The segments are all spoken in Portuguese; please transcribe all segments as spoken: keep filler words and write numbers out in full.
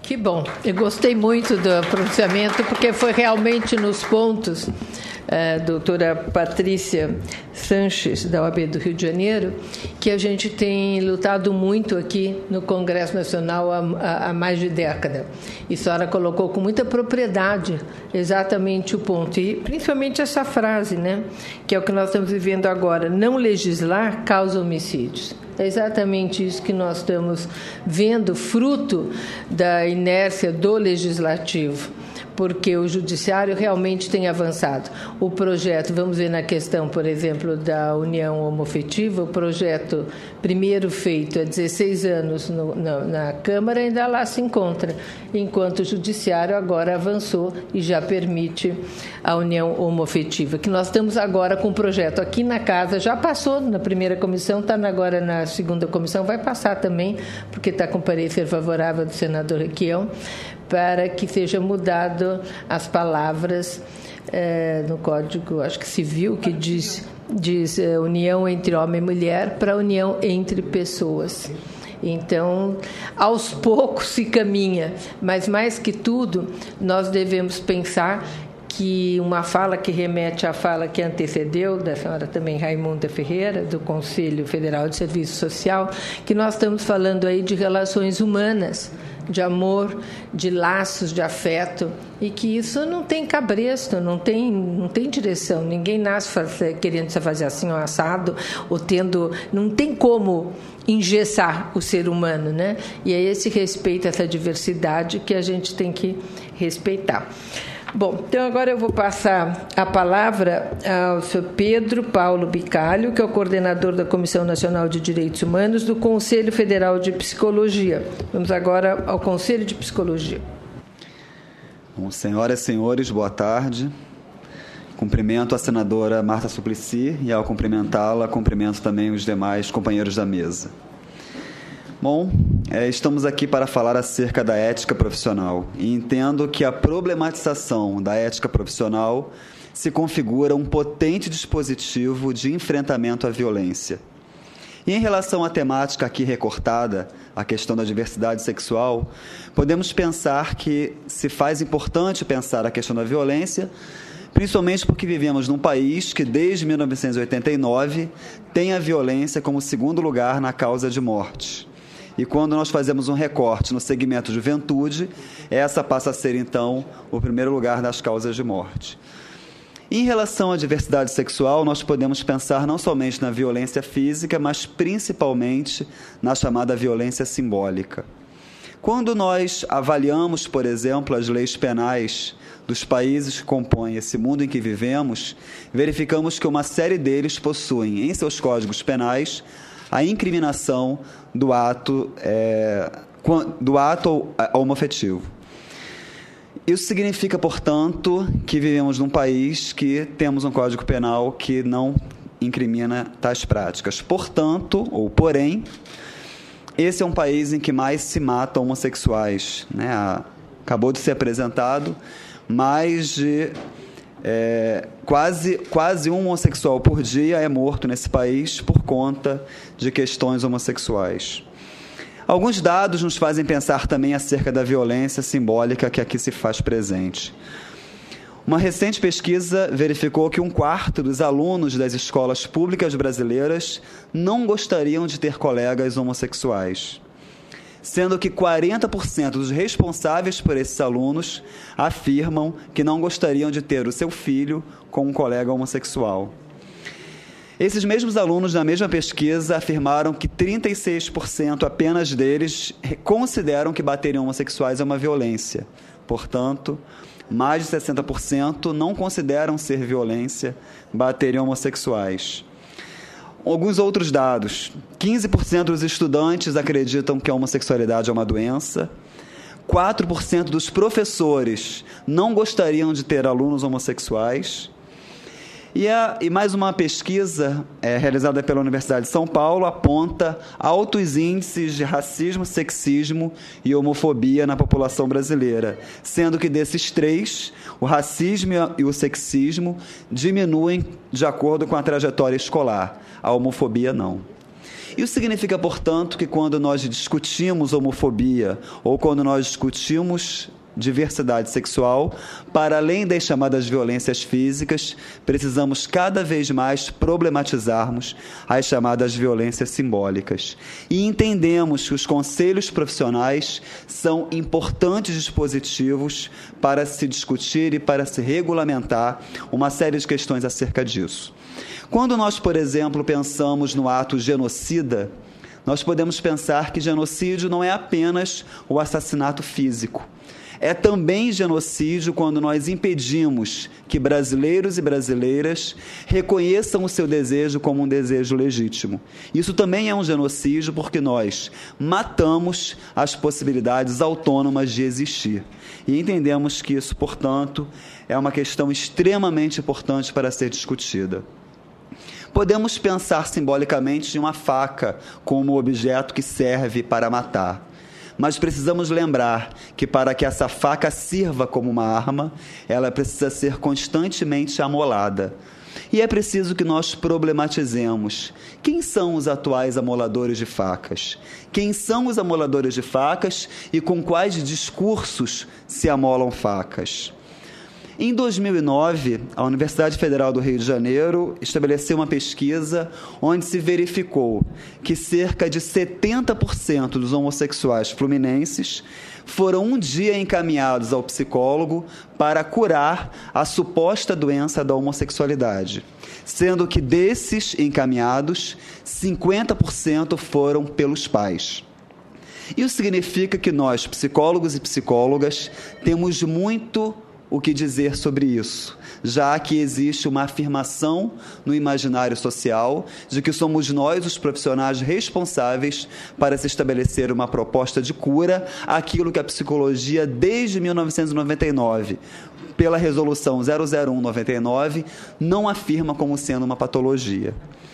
Que bom. Eu gostei muito do pronunciamento, porque foi realmente nos pontos, a doutora Patrícia Sanches, da O A B do Rio de Janeiro, que a gente tem lutado muito aqui no Congresso Nacional há, há mais de década. E a senhora colocou com muita propriedade exatamente o ponto, e principalmente essa frase, né, que é o que nós estamos vivendo agora: não legislar causa homicídios. É exatamente isso que nós estamos vendo, fruto da inércia do legislativo, porque o judiciário realmente tem avançado. O projeto, vamos ver na questão, por exemplo, da união homoafetiva, o projeto primeiro feito há dezesseis anos no, na, na Câmara ainda lá se encontra, enquanto o judiciário agora avançou e já permite a união homoafetiva, que nós estamos agora com o projeto aqui na casa, já passou na primeira comissão, está agora na segunda comissão, vai passar também, porque está com parecer favorável do senador Requião, para que seja mudado as palavras é, no Código, acho que civil, que diz, diz é, união entre homem e mulher para união entre pessoas. Então, aos poucos se caminha, mas mais que tudo, nós devemos pensar que uma fala que remete à fala que antecedeu, da senhora também Raimunda Ferreira, do Conselho Federal de Serviço Social, que nós estamos falando aí de relações humanas, de amor, de laços de afeto, e que isso não tem cabresto, não tem, não tem direção. Ninguém nasce fazer, querendo se fazer assim um assado, ou tendo, não tem como engessar o ser humano, né? E é esse respeito, essa diversidade que a gente tem que respeitar. Bom, então agora eu vou passar a palavra ao senhor Pedro Paulo Bicalho, que é o coordenador da Comissão Nacional de Direitos Humanos do Conselho Federal de Psicologia. Vamos agora ao Conselho de Psicologia. Bom, senhoras e senhores, boa tarde. Cumprimento a senadora Marta Suplicy e, ao cumprimentá-la, cumprimento também os demais companheiros da mesa. Bom, é, estamos aqui para falar acerca da ética profissional e entendo que a problematização da ética profissional se configura um potente dispositivo de enfrentamento à violência. E em relação à temática aqui recortada, a questão da diversidade sexual, podemos pensar que se faz importante pensar a questão da violência, principalmente porque vivemos num país que, desde mil novecentos e oitenta e nove, tem a violência como segundo lugar na causa de morte. E quando nós fazemos um recorte no segmento juventude, essa passa a ser, então, o primeiro lugar das causas de morte. Em relação à diversidade sexual, nós podemos pensar não somente na violência física, mas principalmente na chamada violência simbólica. Quando nós avaliamos, por exemplo, as leis penais dos países que compõem esse mundo em que vivemos, verificamos que uma série deles possuem em seus códigos penais a incriminação do ato, é, do ato homoafetivo. Isso significa, portanto, que vivemos num país que temos um Código Penal que não incrimina tais práticas. Portanto, ou porém, esse é um país em que mais se matam homossexuais, né? Acabou de ser apresentado mais de é, quase, quase um homossexual por dia é morto nesse país por conta de questões homossexuais. Alguns dados nos fazem pensar também acerca da violência simbólica que aqui se faz presente. Uma recente pesquisa verificou que um quarto dos alunos das escolas públicas brasileiras não gostariam de ter colegas homossexuais, sendo que quarenta por cento dos responsáveis por esses alunos afirmam que não gostariam de ter o seu filho com um colega homossexual. Esses mesmos alunos, na mesma pesquisa, afirmaram que trinta e seis por cento apenas deles consideram que bater em homossexuais é uma violência. Portanto, mais de sessenta por cento não consideram ser violência bater em homossexuais. Alguns outros dados. quinze por cento dos estudantes acreditam que a homossexualidade é uma doença. quatro por cento dos professores não gostariam de ter alunos homossexuais. E, a, e mais uma pesquisa é, realizada pela Universidade de São Paulo aponta altos índices de racismo, sexismo e homofobia na população brasileira, sendo que desses três, o racismo e o sexismo diminuem de acordo com a trajetória escolar, a homofobia não. Isso significa, portanto, que quando nós discutimos homofobia ou quando nós discutimos diversidade sexual, para além das chamadas violências físicas, precisamos cada vez mais problematizarmos as chamadas violências simbólicas. E entendemos que os conselhos profissionais são importantes dispositivos para se discutir e para se regulamentar uma série de questões acerca disso. Quando nós, por exemplo, pensamos no ato genocida, nós podemos pensar que genocídio não é apenas o assassinato físico. É também genocídio quando nós impedimos que brasileiros e brasileiras reconheçam o seu desejo como um desejo legítimo. Isso também é um genocídio porque nós matamos as possibilidades autônomas de existir. E entendemos que isso, portanto, é uma questão extremamente importante para ser discutida. Podemos pensar simbolicamente em uma faca como objeto que serve para matar. Mas precisamos lembrar que para que essa faca sirva como uma arma, ela precisa ser constantemente amolada. E é preciso que nós problematizemos quem são os atuais amoladores de facas, quem são os amoladores de facas e com quais discursos se amolam facas. Em dois mil e nove, a Universidade Federal do Rio de Janeiro estabeleceu uma pesquisa onde se verificou que cerca de setenta por cento dos homossexuais fluminenses foram um dia encaminhados ao psicólogo para curar a suposta doença da homossexualidade, sendo que desses encaminhados, cinquenta por cento foram pelos pais. Isso significa que nós, psicólogos e psicólogas, temos muito o que dizer sobre isso, já que existe uma afirmação no imaginário social de que somos nós os profissionais responsáveis para se estabelecer uma proposta de cura àquilo que a psicologia, desde mil novecentos e noventa e nove, pela resolução zero zero um noventa e nove, não afirma como sendo uma patologia.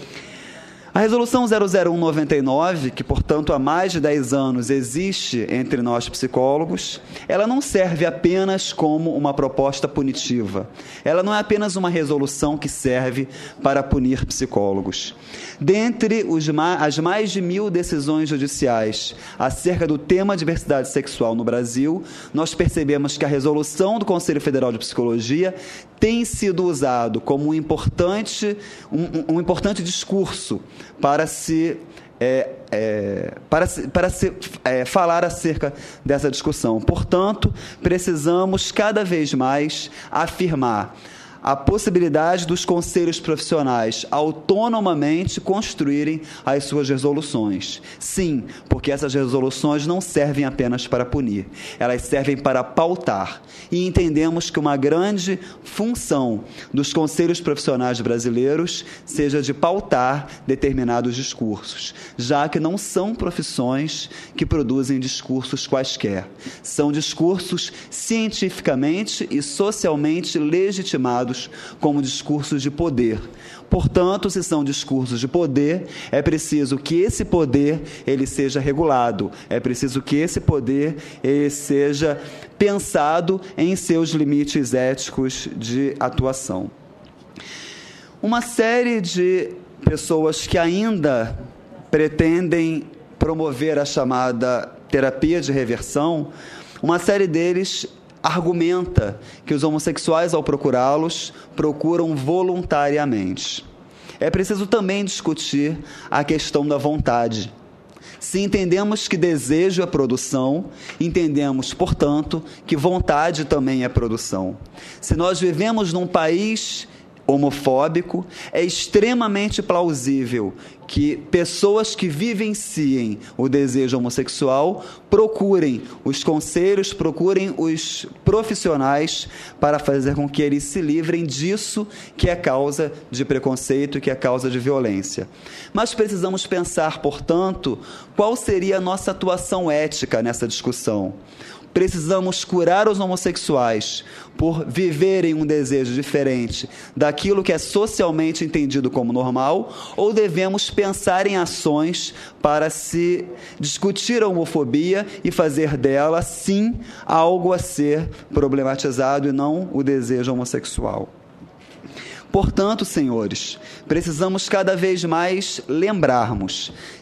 A resolução zero zero um noventa e nove, que, portanto, há mais de dez anos existe entre nós psicólogos, ela não serve apenas como uma proposta punitiva. Ela não é apenas uma resolução que serve para punir psicólogos. Dentre os, as mais de mil decisões judiciais acerca do tema diversidade sexual no Brasil, nós percebemos que a resolução do Conselho Federal de Psicologia tem sido usado como um importante, um, um importante discurso para se, é, é, para se, para se é, falar acerca dessa discussão. Portanto, precisamos cada vez mais afirmar a possibilidade dos conselhos profissionais autonomamente construírem as suas resoluções. Sim, porque essas resoluções não servem apenas para punir, elas servem para pautar. E entendemos que uma grande função dos conselhos profissionais brasileiros seja de pautar determinados discursos, já que não são profissões que produzem discursos quaisquer. São discursos cientificamente e socialmente legitimados como discursos de poder. Portanto, se são discursos de poder, é preciso que esse poder ele seja regulado, é preciso que esse poder ele seja pensado em seus limites éticos de atuação. Uma série de pessoas que ainda pretendem promover a chamada terapia de reversão, uma série deles argumenta que os homossexuais, ao procurá-los, procuram voluntariamente. É preciso também discutir a questão da vontade. Se entendemos que desejo é produção, entendemos, portanto, que vontade também é produção. Se nós vivemos num país homofóbico, é extremamente plausível que pessoas que vivenciem o desejo homossexual procurem os conselhos, procurem os profissionais para fazer com que eles se livrem disso que é causa de preconceito, que é causa de violência. Mas precisamos pensar, portanto, qual seria a nossa atuação ética nessa discussão. Precisamos curar os homossexuais por viverem um desejo diferente daquilo que é socialmente entendido como normal, ou devemos pensar em ações para se discutir a homofobia e fazer dela, sim, algo a ser problematizado e não o desejo homossexual? Portanto, senhores, precisamos cada vez mais lembrarmos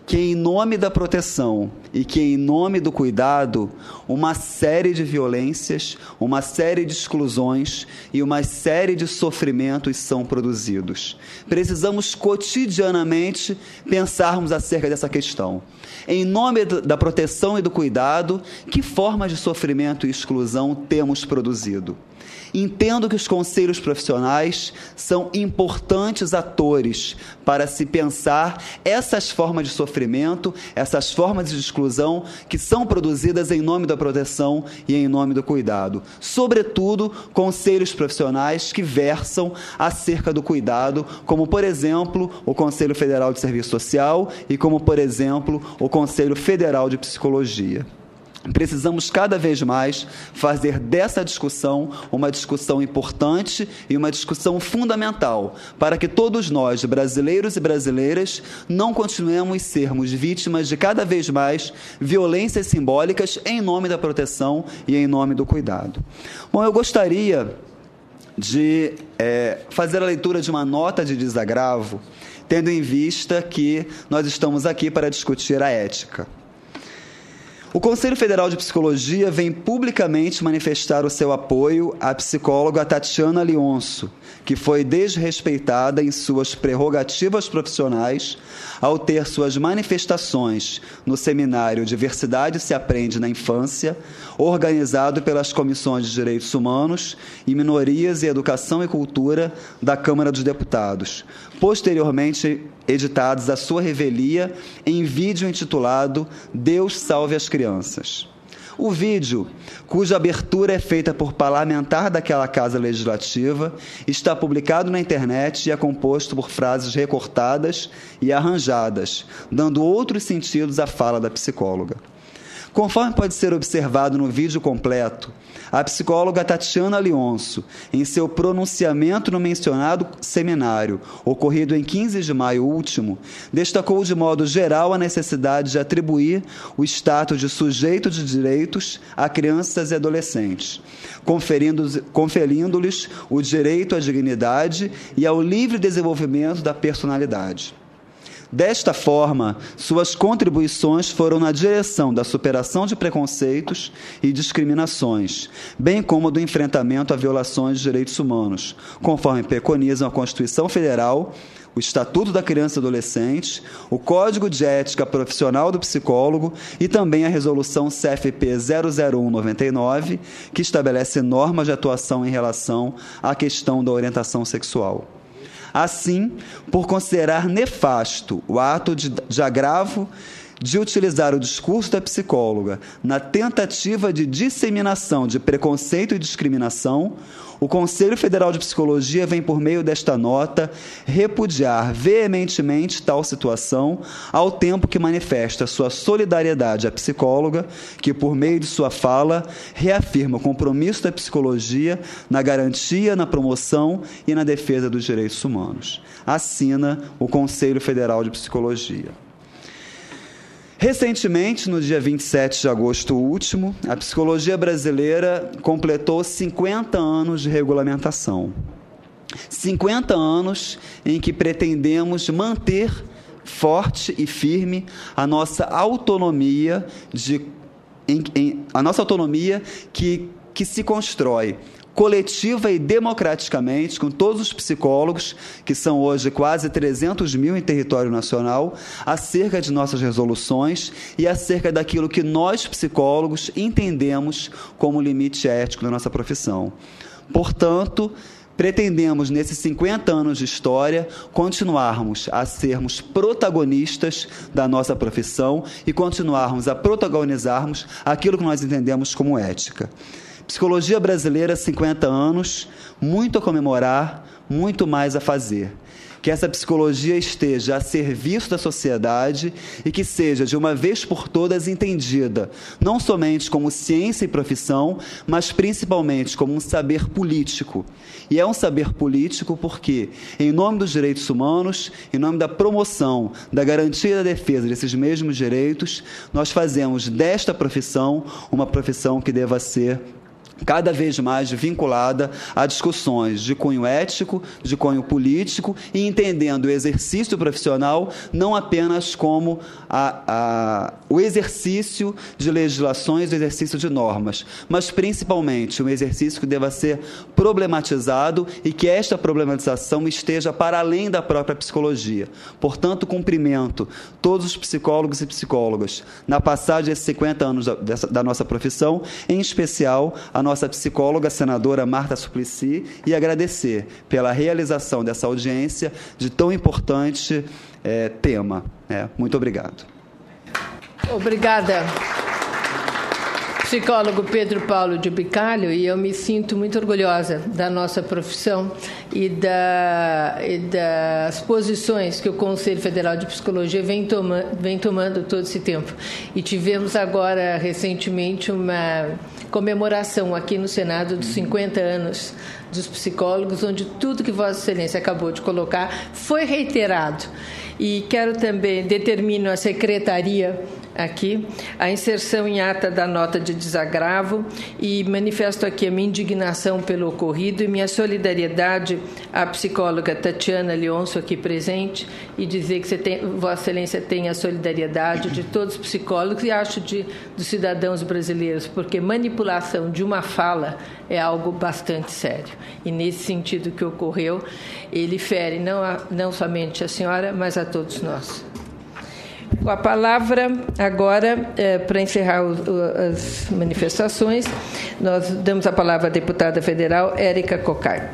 que em nome da proteção e que em nome do cuidado, uma série de violências, uma série de exclusões e uma série de sofrimentos são produzidos. Precisamos cotidianamente pensarmos acerca dessa questão. Em nome da proteção e do cuidado, que formas de sofrimento e exclusão temos produzido? Entendo que os conselhos profissionais são importantes atores para se pensar essas formas de sofrimento, essas formas de exclusão que são produzidas em nome da proteção e em nome do cuidado. Sobretudo, conselhos profissionais que versam acerca do cuidado, como, por exemplo, o Conselho Federal de Serviço Social e como, por exemplo, o Conselho Federal de Psicologia. Precisamos cada vez mais fazer dessa discussão uma discussão importante e uma discussão fundamental para que todos nós, brasileiros e brasileiras, não continuemos sermos vítimas de cada vez mais violências simbólicas em nome da proteção e em nome do cuidado. Bom, eu gostaria de é, fazer a leitura de uma nota de desagravo, tendo em vista que nós estamos aqui para discutir a ética. O Conselho Federal de Psicologia vem publicamente manifestar o seu apoio à psicóloga Tatiana Leonço, que foi desrespeitada em suas prerrogativas profissionais ao ter suas manifestações no seminário Diversidade se Aprende na Infância, organizado pelas Comissões de Direitos Humanos e Minorias e Educação e Cultura da Câmara dos Deputados, posteriormente editados à sua revelia em vídeo intitulado Deus Salve as Crianças. O vídeo, cuja abertura é feita por parlamentar daquela Casa Legislativa, está publicado na internet e é composto por frases recortadas e arranjadas, dando outros sentidos à fala da psicóloga. Conforme pode ser observado no vídeo completo, a psicóloga Tatiana Leonço, em seu pronunciamento no mencionado seminário, ocorrido em quinze de maio último, destacou de modo geral a necessidade de atribuir o status de sujeito de direitos a crianças e adolescentes, conferindo, conferindo-lhes o direito à dignidade e ao livre desenvolvimento da personalidade. Desta forma, suas contribuições foram na direção da superação de preconceitos e discriminações, bem como do enfrentamento a violações de direitos humanos, conforme preconizam a Constituição Federal, o Estatuto da Criança e Adolescente, o Código de Ética Profissional do Psicólogo e também a Resolução C F P zero zero um noventa e nove, que estabelece normas de atuação em relação à questão da orientação sexual. Assim, por considerar nefasto o ato de, de agravo de utilizar o discurso da psicóloga na tentativa de disseminação de preconceito e discriminação, o Conselho Federal de Psicologia vem, por meio desta nota, repudiar veementemente tal situação, ao tempo que manifesta sua solidariedade à psicóloga, que, por meio de sua fala, reafirma o compromisso da psicologia na garantia, na promoção e na defesa dos direitos humanos. Assina o Conselho Federal de Psicologia. Recentemente, no dia vinte e sete de agosto último, a psicologia brasileira completou cinquenta anos de regulamentação. cinquenta anos em que pretendemos manter forte e firme a nossa autonomia, de, em, em, a nossa autonomia que, que se constrói coletiva e democraticamente, com todos os psicólogos, que são hoje quase trezentos mil em território nacional, acerca de nossas resoluções e acerca daquilo que nós, psicólogos, entendemos como limite ético da nossa profissão. Portanto, pretendemos, nesses cinquenta anos de história, continuarmos a sermos protagonistas da nossa profissão e continuarmos a protagonizarmos aquilo que nós entendemos como ética. Psicologia brasileira, cinquenta anos, muito a comemorar, muito mais a fazer. Que essa psicologia esteja a serviço da sociedade e que seja, de uma vez por todas, entendida, não somente como ciência e profissão, mas principalmente como um saber político. E é um saber político porque, em nome dos direitos humanos, em nome da promoção, da garantia e da defesa desses mesmos direitos, nós fazemos desta profissão uma profissão que deva ser cada vez mais vinculada a discussões de cunho ético, de cunho político, e entendendo o exercício profissional não apenas como a, a, o exercício de legislações, o exercício de normas, mas principalmente um exercício que deva ser problematizado e que esta problematização esteja para além da própria psicologia. Portanto, cumprimento todos os psicólogos e psicólogas na passagem desses cinquenta anos da, dessa, da nossa profissão, em especial a nossa psicóloga, a senadora Marta Suplicy, e agradecer pela realização dessa audiência de tão importante é, tema. É, muito obrigado. Obrigada, psicólogo Pedro Paulo de Bicalho, e eu me sinto muito orgulhosa da nossa profissão e, da, e das posições que o Conselho Federal de Psicologia vem, toma, vem tomando todo esse tempo. E tivemos agora, recentemente, uma comemoração aqui no Senado dos cinquenta anos dos psicólogos, onde tudo que Vossa Excelência acabou de colocar foi reiterado. E quero também, determino a secretaria aqui, a inserção em ata da nota de desagravo, e manifesto aqui a minha indignação pelo ocorrido e minha solidariedade à psicóloga Tatiana Leonço, aqui presente, e dizer que você tem, Vossa Excelência tem a solidariedade de todos os psicólogos e acho de, dos cidadãos brasileiros, porque manipulação de uma fala é algo bastante sério. E nesse sentido que ocorreu, ele fere não, a, não somente a senhora, mas a todos nós. Com a palavra, agora, é, para encerrar o, o, as manifestações, nós damos a palavra à deputada federal Érica Cocai.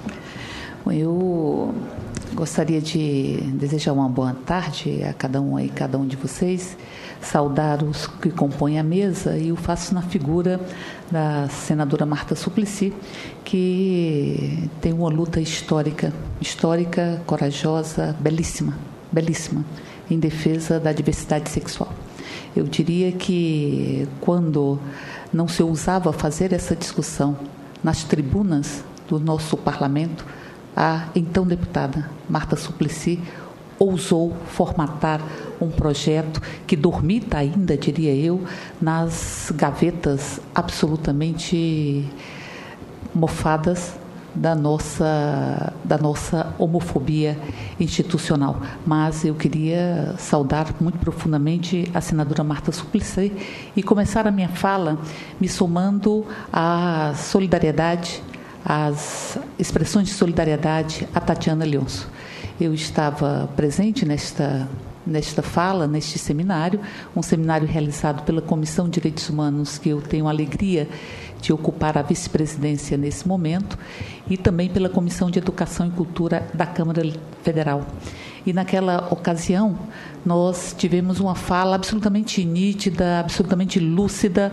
Eu gostaria de desejar uma boa tarde a cada um e cada um de vocês, saudar os que compõem a mesa, e o faço na figura da senadora Marta Suplicy, que tem uma luta histórica, histórica, corajosa, belíssima, belíssima, em defesa da diversidade sexual. Eu diria que quando não se ousava fazer essa discussão nas tribunas do nosso parlamento, a então deputada Marta Suplicy ousou formatar um projeto que dormita ainda, diria eu, nas gavetas absolutamente mofadas da nossa, da nossa homofobia institucional. Mas eu queria saudar muito profundamente a senadora Marta Suplicy e começar a minha fala me somando à solidariedade, às expressões de solidariedade a Tatiana Leonço. Eu estava presente nesta, nesta fala, neste seminário, um seminário realizado pela Comissão de Direitos Humanos, que eu tenho a alegria de ocupar a vice-presidência nesse momento, e também pela Comissão de Educação e Cultura da Câmara Federal. E naquela ocasião, nós tivemos uma fala absolutamente nítida, absolutamente lúcida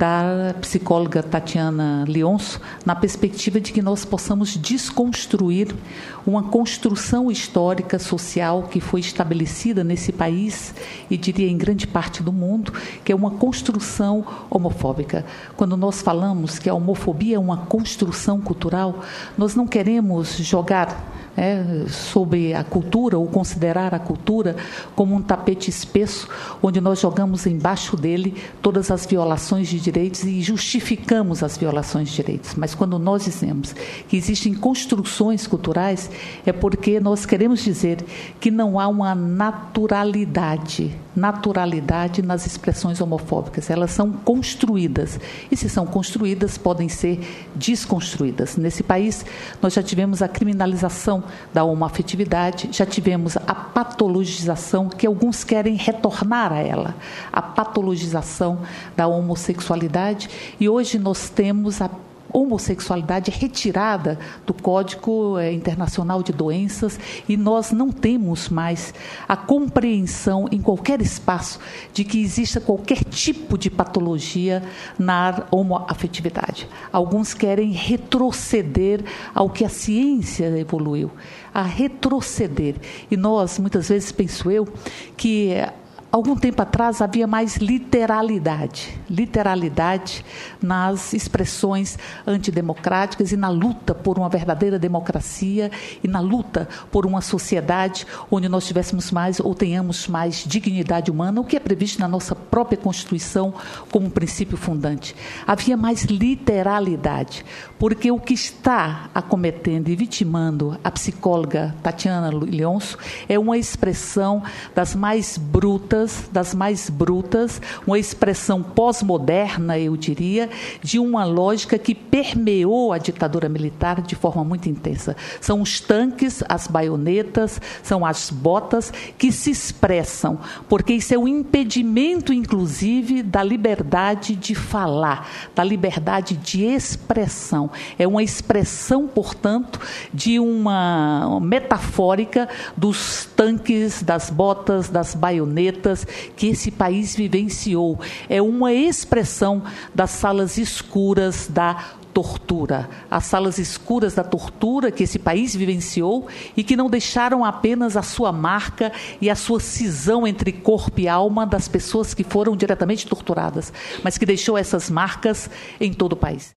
da psicóloga Tatiana Leonço, na perspectiva de que nós possamos desconstruir uma construção histórica, social, que foi estabelecida nesse país, e diria em grande parte do mundo, que é uma construção homofóbica. Quando nós falamos que a homofobia é uma construção cultural, nós não queremos jogar É, sobre a cultura, ou considerar a cultura como um tapete espesso, onde nós jogamos embaixo dele todas as violações de direitos e justificamos as violações de direitos. Mas quando nós dizemos que existem construções culturais, é porque nós queremos dizer que não há uma naturalidade, naturalidade nas expressões homofóbicas. Elas são construídas, e se são construídas, podem ser desconstruídas. Nesse país, nós já tivemos a criminalização da homoafetividade, já tivemos a patologização, que alguns querem retornar a ela, a patologização da homossexualidade, e hoje nós temos a homossexualidade retirada do Código Internacional de Doenças, e nós não temos mais a compreensão em qualquer espaço de que exista qualquer tipo de patologia na homoafetividade. Alguns querem retroceder ao que a ciência evoluiu, a retroceder. E nós, muitas vezes, penso eu, que algum tempo atrás havia mais literalidade, literalidade nas expressões antidemocráticas e na luta por uma verdadeira democracia e na luta por uma sociedade onde nós tivéssemos mais ou tenhamos mais dignidade humana, o que é previsto na nossa própria Constituição como princípio fundante. Havia mais literalidade, porque o que está acometendo e vitimando a psicóloga Tatiana Leôncio é uma expressão das mais brutas, das mais brutas, uma expressão pós-moderna, eu diria, de uma lógica que permeou a ditadura militar de forma muito intensa. São os tanques, as baionetas, são as botas que se expressam, porque isso é um impedimento, inclusive, da liberdade de falar, da liberdade de expressão. É uma expressão, portanto, de uma metafórica dos tanques, das botas, das baionetas que esse país vivenciou. É uma expressão das salas escuras da tortura, as salas escuras da tortura que esse país vivenciou e que não deixaram apenas a sua marca e a sua cisão entre corpo e alma das pessoas que foram diretamente torturadas, mas que deixou essas marcas em todo o país.